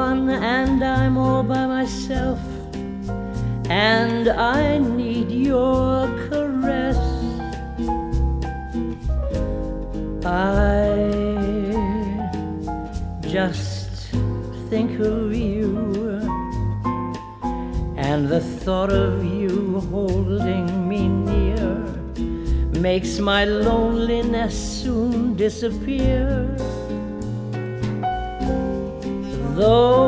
gone and I'm all by myself, and I need your caress. I just think of you, and the thought of you holding me near makes my loneliness soon disappear. Though